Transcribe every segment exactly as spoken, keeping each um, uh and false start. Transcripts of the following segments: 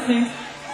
dancing.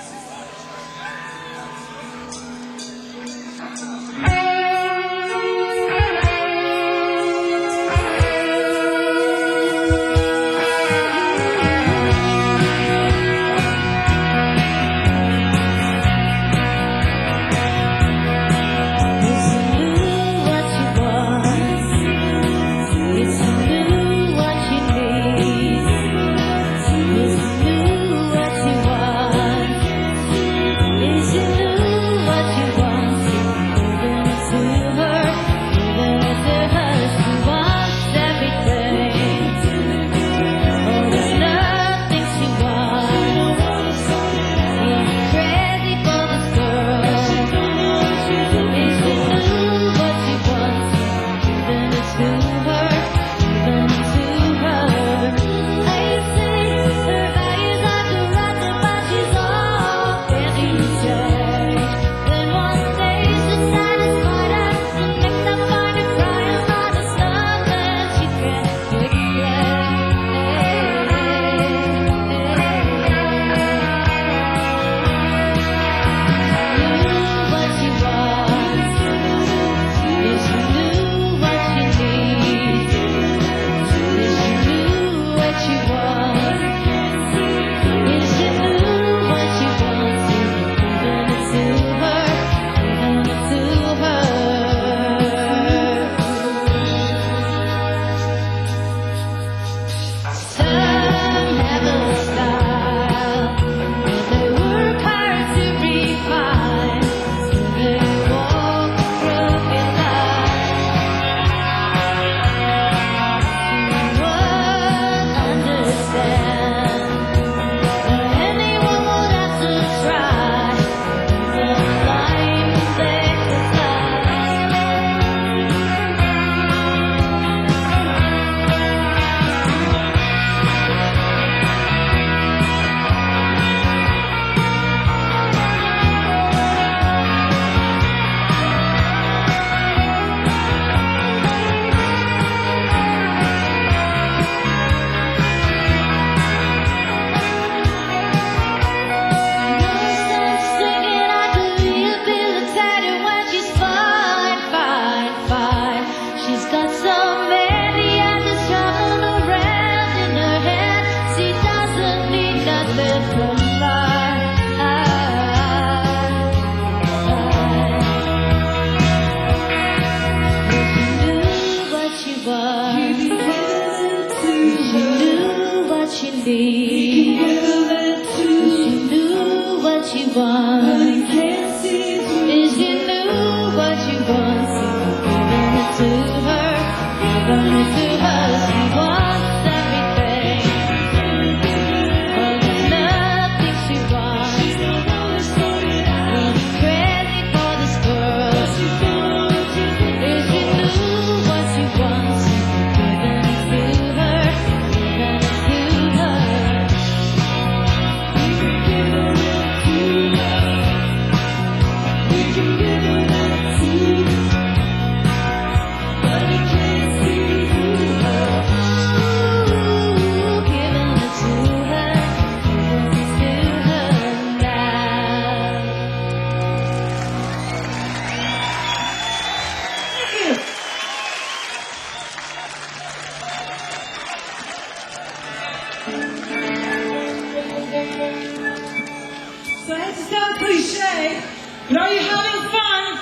So I hate to sound cliche, but are you having fun?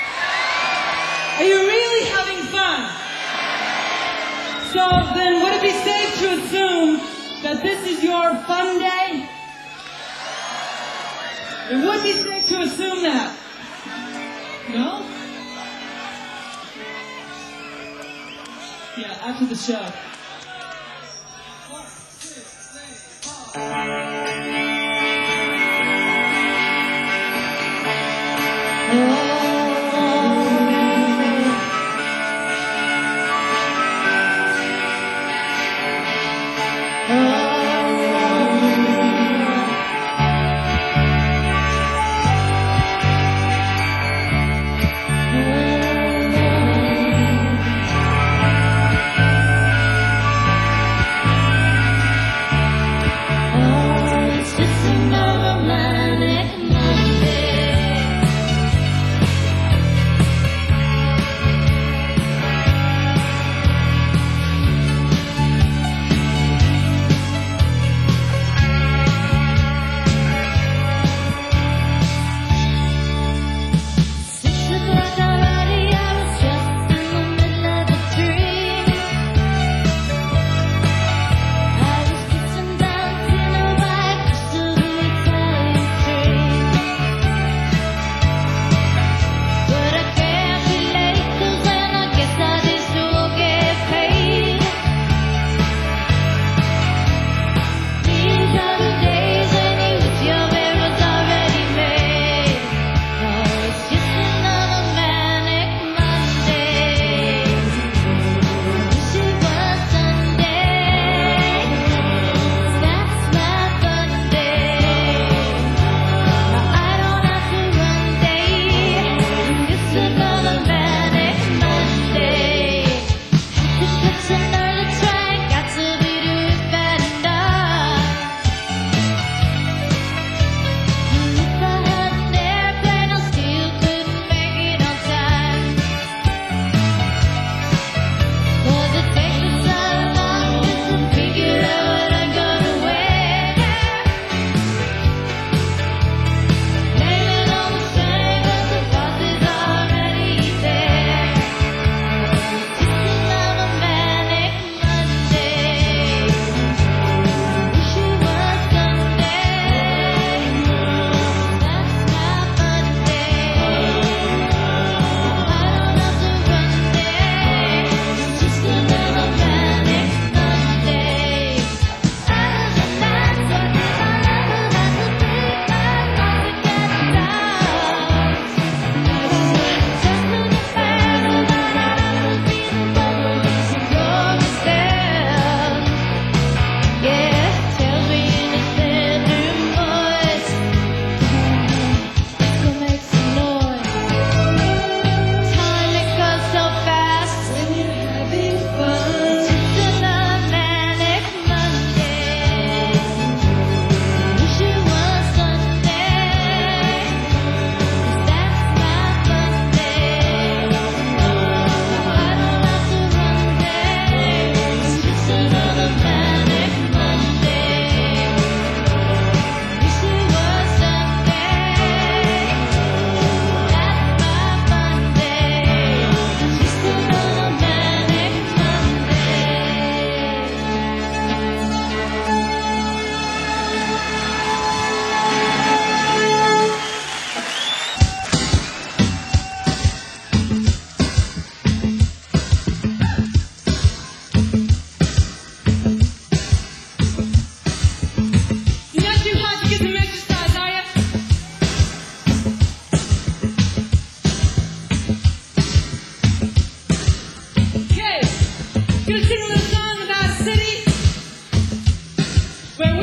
Are you really having fun? So then would it be safe to assume that this is your fun day? It would be safe to assume that. No? Yeah, after the show. One, two, three, four. It's just another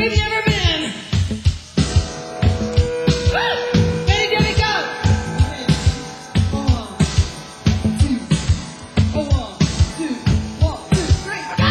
we've never been. Woo! Ready, Debbie, go! One, two, one, two, one, two, three, go!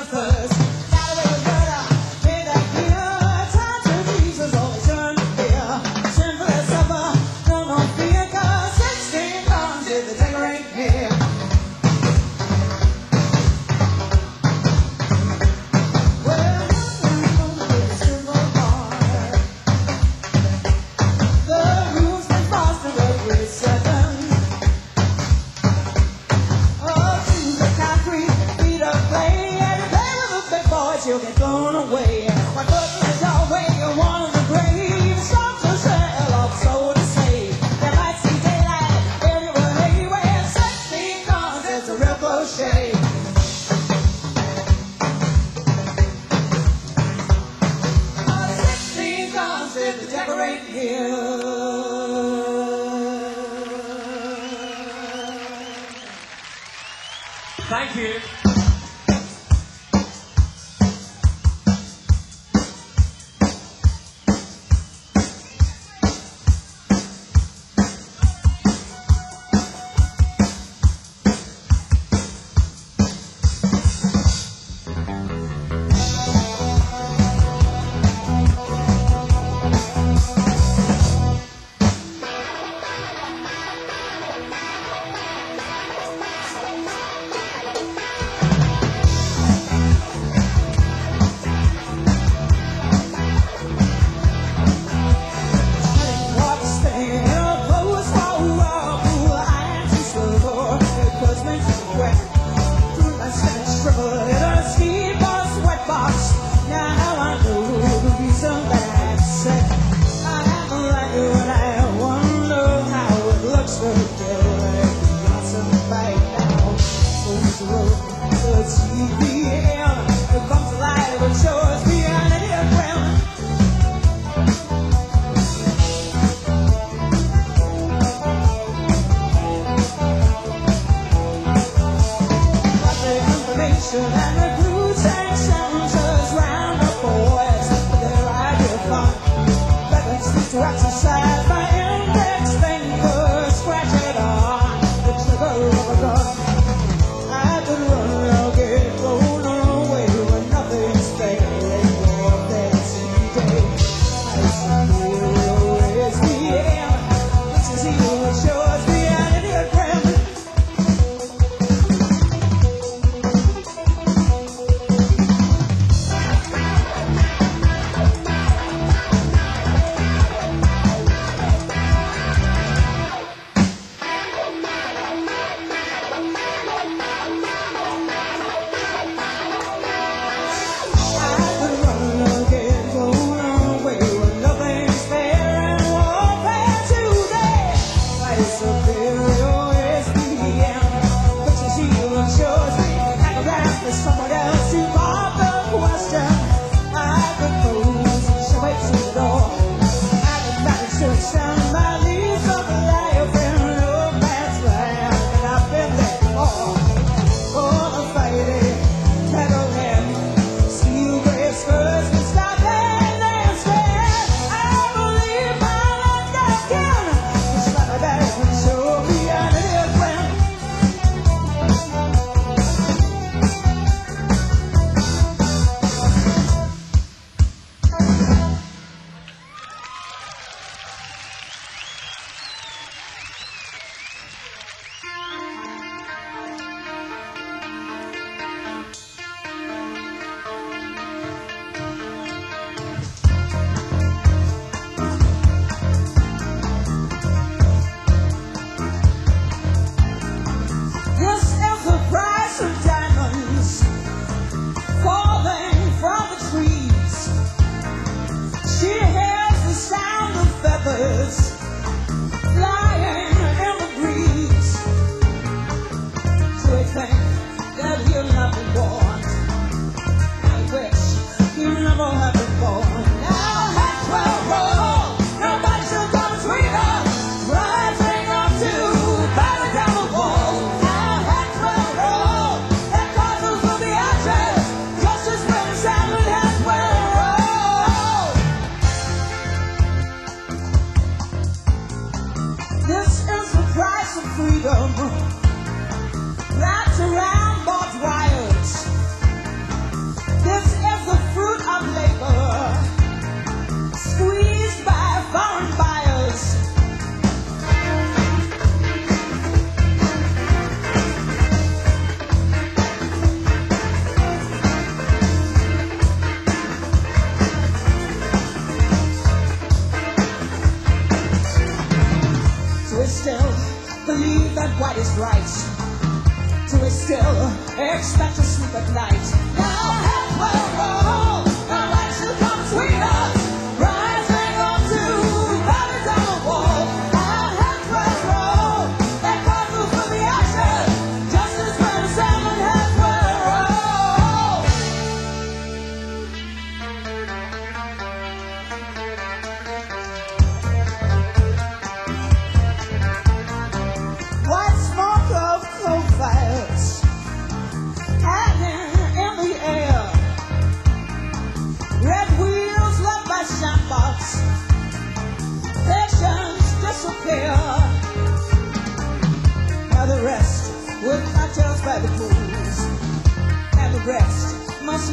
first. Now the way we better pay that gear. Time to Jesus, always turn here. Sinful as supper, no more fear, cause sixteen comes if the take right here. Well, with a simple heart, the rules been fostered every second. Oh, to the concrete, feet of clay, and if they were the big boys, you'll get blown away. My cousin is always one of the grave. Stop to sell off, so to say. They might see daylight everywhere, anywhere. Sixteen guns, it's a real crochet. Oh, sixteen guns, if the decorate here. Thank you. And recruits and senators round up boys for their idea of fun. Weapons to exercise my index finger, scratch it on the trigger of a gun. I could run, I'll get blown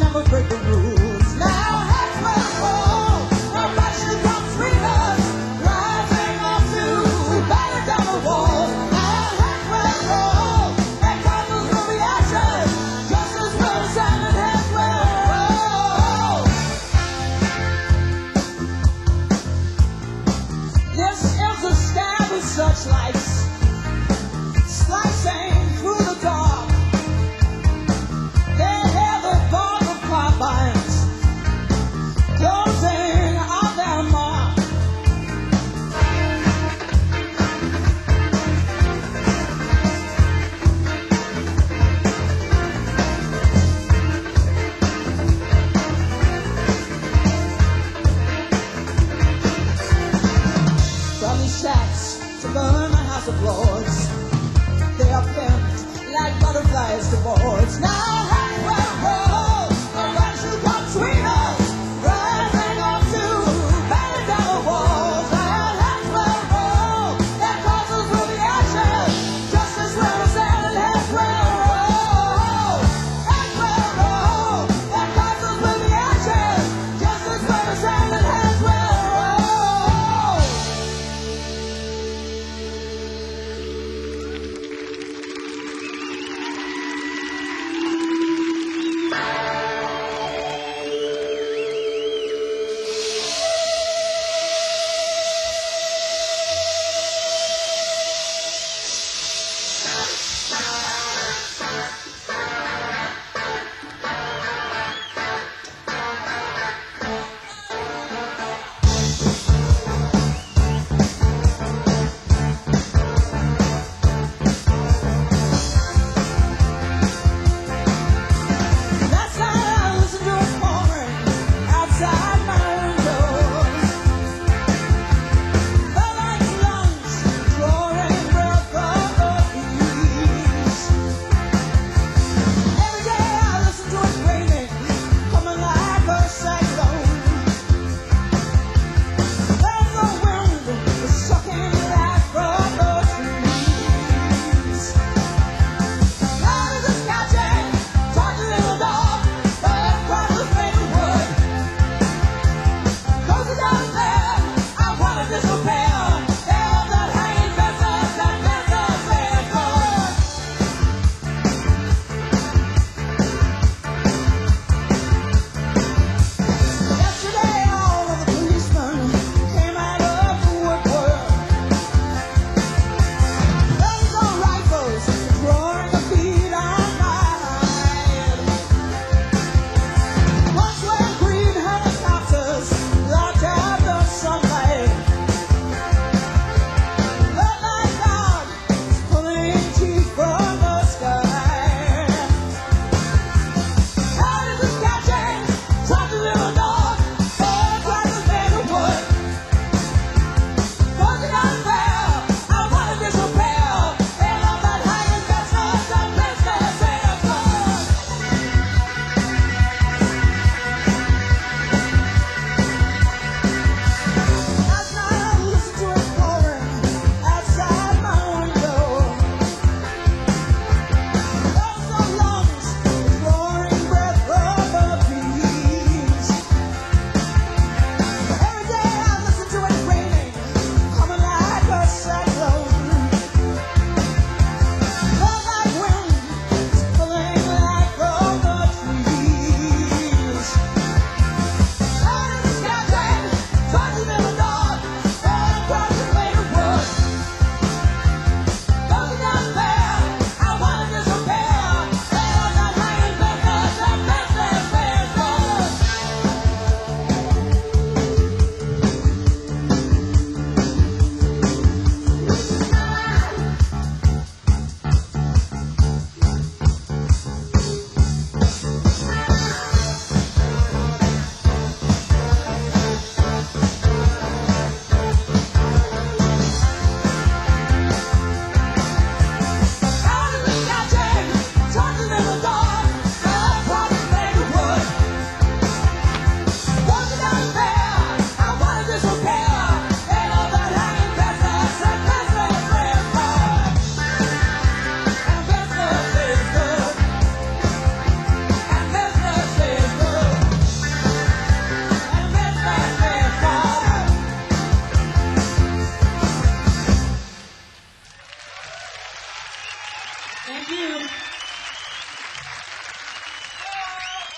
never break the rules. Now heads will roll, now passion comes between us, rising up to batter down the walls. Now heads will roll, and castles will be ashes, just as well as seven heads will roll. This is a stab of searchlights, slicing through the dark. They hear the thought of carbines closing on their mark. From these shacks to burn the House of Lords, they are pinned like butterflies to boards. Now heads will roll, the passion comes between us, rising up to batter down the walls. Now heads will roll, their castles will be ashes, just as well as seven heads will roll. Heads will roll, their castles will be ashes, just as well as seven heads will roll.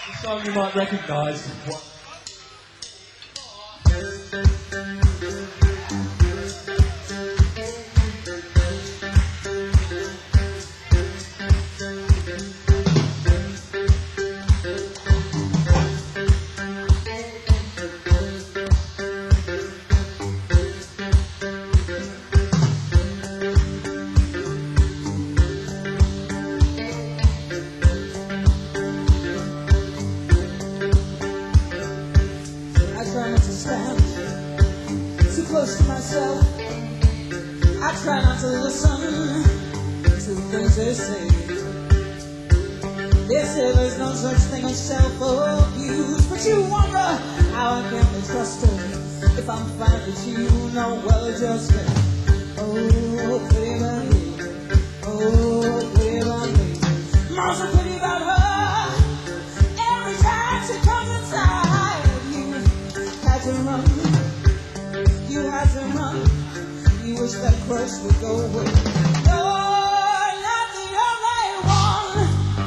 A song you might recognise. Close to myself, I try not to listen to things they say. They say there's no such thing as self-abuse, but you wonder how I can be trusted if I'm fine with you. No, well, just me. Oh, pretty baby, oh, pretty baby, most pretty about her. Every time she comes inside with you, had to run. You had to run. You wish that crush would go away. You're not the only one.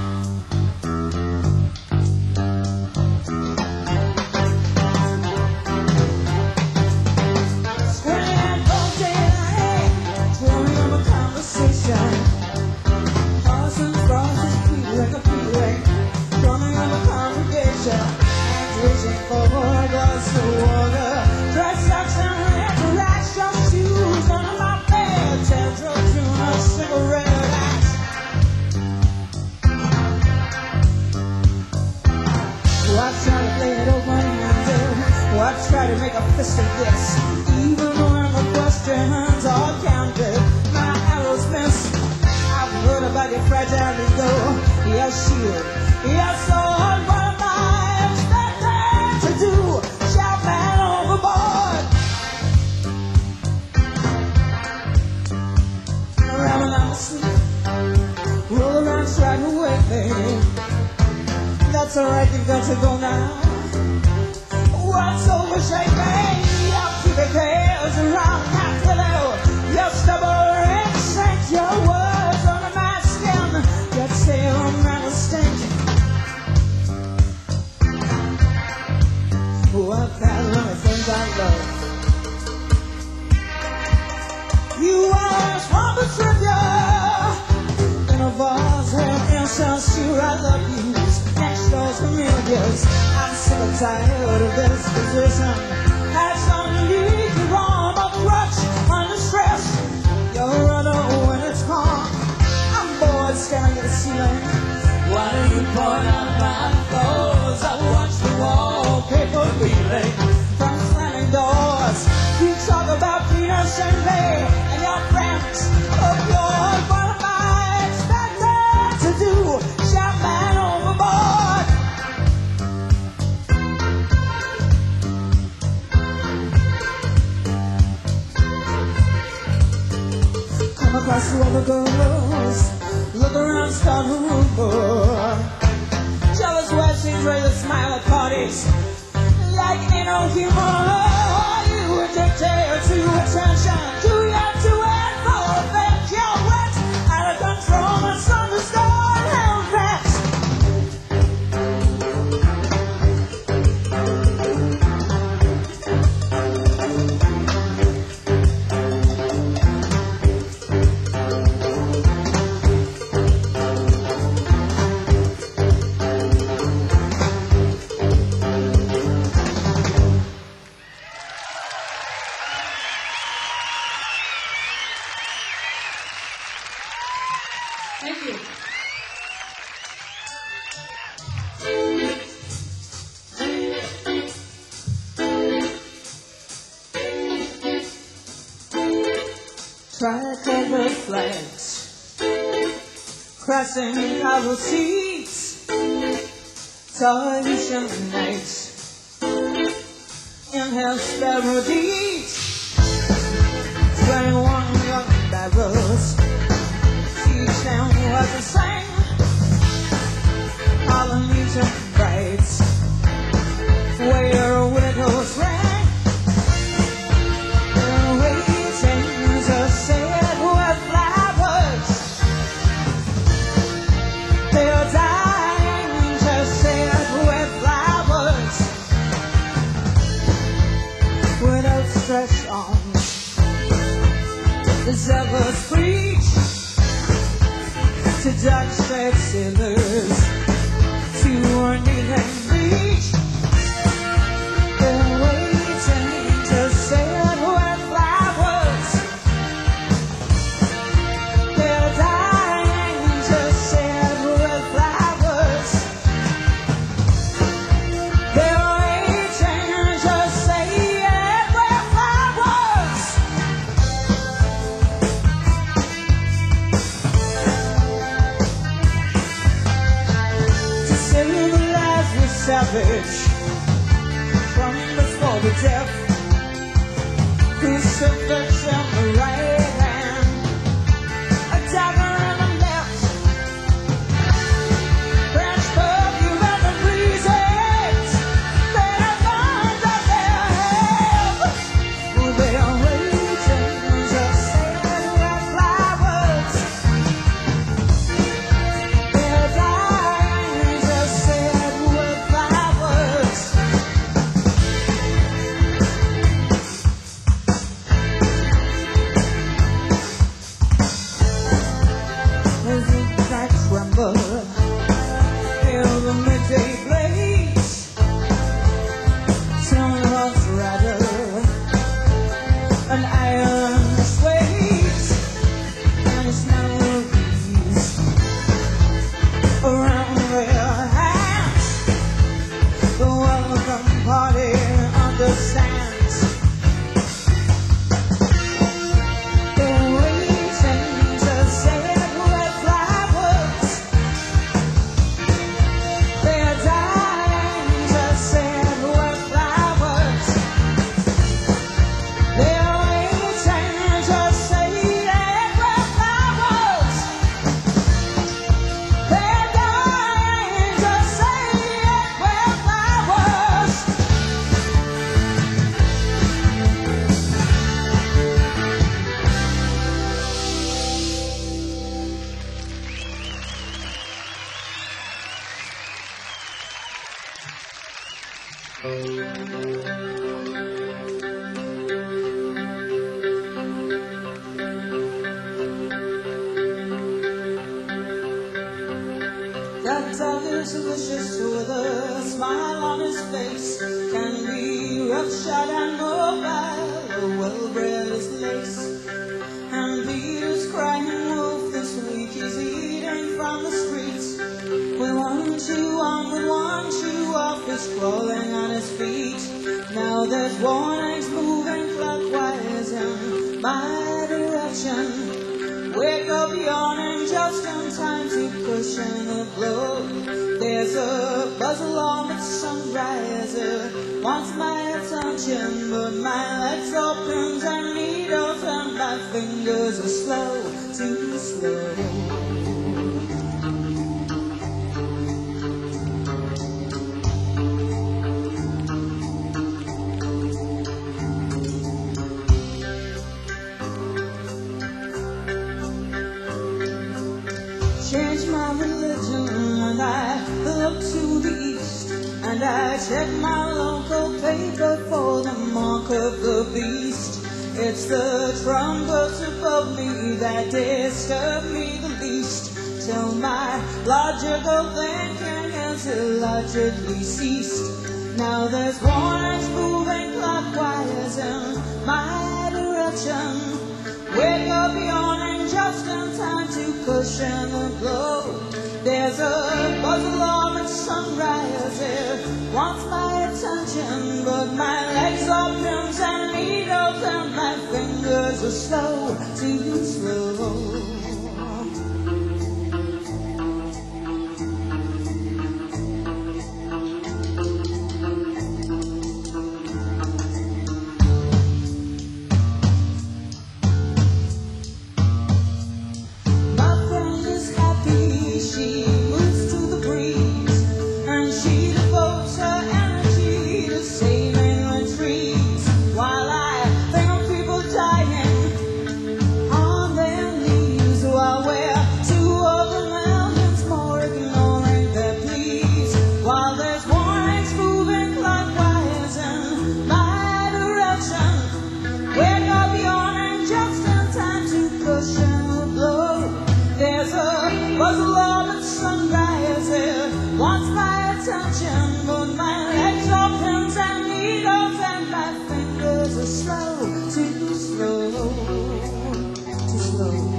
Screaming all day night, drawing up a conversation. Parsons, crosses, sweet like a freeway, drumming up a congregation, and reaching for a glass of water. Dry socks and I try to make a fist of this, even when the questions are counted. My arrows miss. I've heard about your fragile ego, your shield, your sword. What am I expected to do? Shout man overboard. Around when I'm asleep, roll around, strike away, baby. That's alright, you've got to go now. What's over shaking? I'll keep it cares around my pillow. Your stubborn sink your words under my skin. Your tail man will stink. What kind of things I love? You are a swamp of trivia in a vase of incense. You, I love you. Next door's familiars. I'm sick and tired of this position. Had something to lead you wrong, but rush under stress. You're a runner when it's calm. I'm bored staring at the ceiling. Why do you point out my clothes? I watch the wallpaper reeling from slamming doors. You talk about Venus and May and your friends of yours. What am I expected to do? Shout man overboard. Come across two other girls, look around, start a rumor. Jealous Westies ready to smile at parties like ain't no humor. You dictate to attention, do you do it for effect? You're wet, out of control, misunderstood, hell vexed. Thank you. Tricolor flags, crossing our seats, television nights, inhale sparrow deeds, twenty-one young barrels, each down was the same, Polynesian brides, where widows rang. They're dying to say it well. devils preach to dark striped sailors to kneel and reach. They're waiting to sail with flowers. They're dying to sail with flowers. They're waiting to sail with flowers. To civilize the savage from before the death, crucifixion the right hand, a dagger in the left, French perfume and the breezes, they have found that their help. They are waiting to sail with flowers. They're dying to sail with flowers. As the cracks tremble in the midday blaze, sound runs rattle, an iron sways, and it's now a breeze around their hands. The welcome party understands. They're waiting to sail with flowers. They're dying to sail with flowers. They're waiting to sail with flowers. They're dying to sail with flowers. That dog is delicious with a smile on his face. Can be roughshod and mobile, well-bred as lace. And Peter's crying wolf this week, he's eating from the streets. We want you on, we want you off, he's crawling on his feet. Now there's warnings moving clockwise in my direction. Wake up yawning just in time to cushion the blow. There's a buzz along with sunrise, it wants my attention, but my legs are pins and needles and my fingers are slow, too slow. Change my religion and I look to the east, and I check my local paper for the mark of the beast. It's the trumpets above me that disturb me the least, till my logical thinking has illogically ceased. Now there's warnings moving clockwise in my direction. Wake up yawning just in time to cushion the blow. There's a buzz along at sunrise, it wants my attention, but my legs are pins and needles and my fingers are slow, too slow. While I think of people dying on their knees. too slow, too slow, too slow.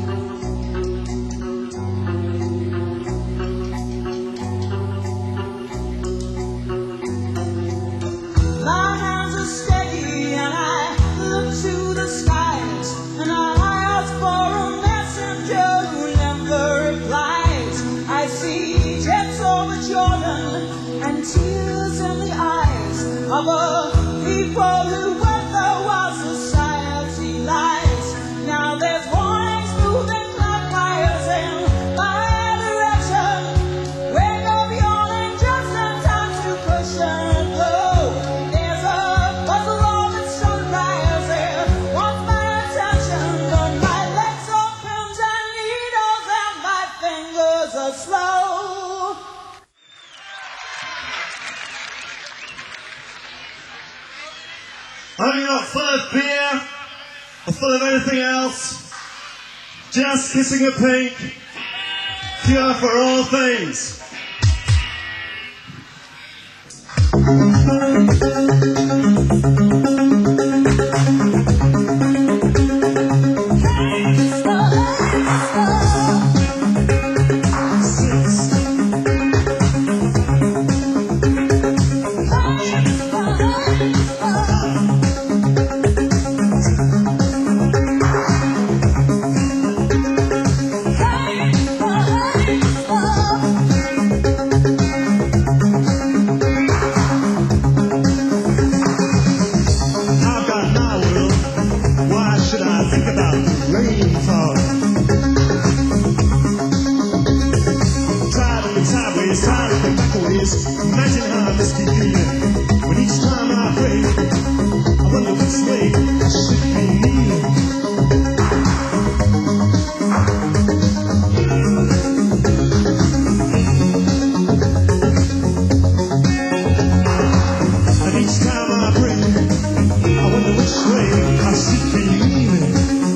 My hands are steady and I look to the skies, and I ask for a messenger who never replies. I see jets over Jordan and tears in the eyes of a people who went the wild society lies. Now there's warnings moving like fires in my direction. Wake up yawning just in time to cushion blow. There's a puzzle of its sunrise there wants my attention, but my legs are pins and needles and my fingers are slow. I'm not full of beer or full of anything else, just kissing a pink, cure for all things. Imagine how this can be. When each time I pray, I wonder which way I should be leaning. And each time I pray, I wonder which way I should be leaning.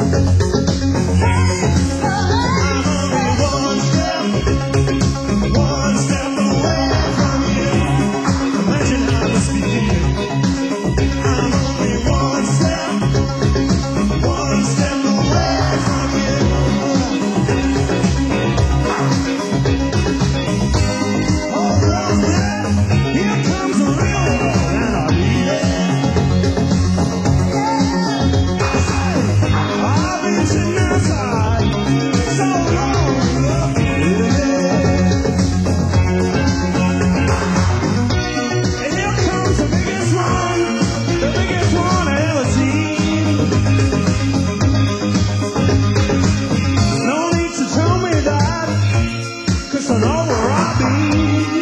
I'm only one step, one step away. Imagine how this be feeling. I'm only one step, one step away from you. Oh, Rosie, here comes the real one, and I need it. I've been sitting outside so long, yeah. And here comes the biggest one, the biggest one I ever seen. No need to tell me that, 'cause I know where I'll be.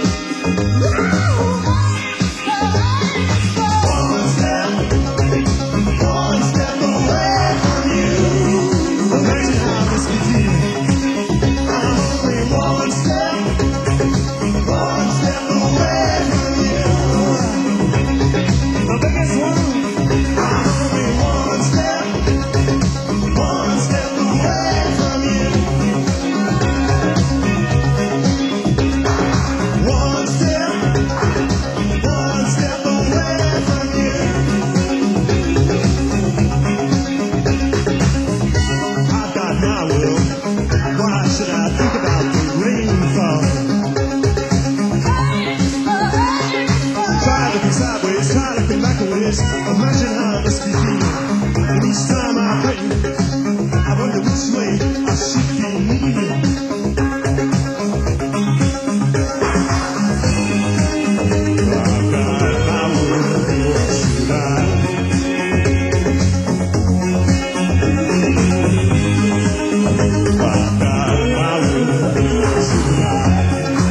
One step, one step away from you. Imagine how this could be. I'm only one step, one step away from you. The biggest one, I'm only one step, one step away from you. One step, one step away from you. I've got my will. Why should I think about the rainfall? Try looking sideways, try looking backwards. Imagine how this be feeling. And each time I pray, I wonder which way I should be leaning. I've got my will, should I? I've got my will, should I?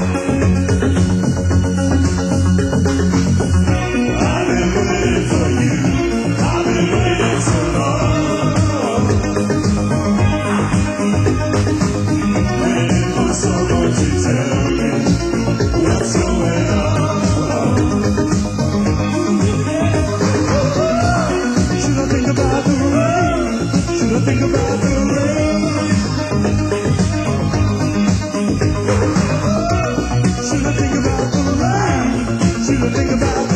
I've been waiting for you. I've been waiting so long. Waiting for someone to tell me what's going on. Should I think about the rain? Should I think about the rain? Should I think about the rain? Should I think about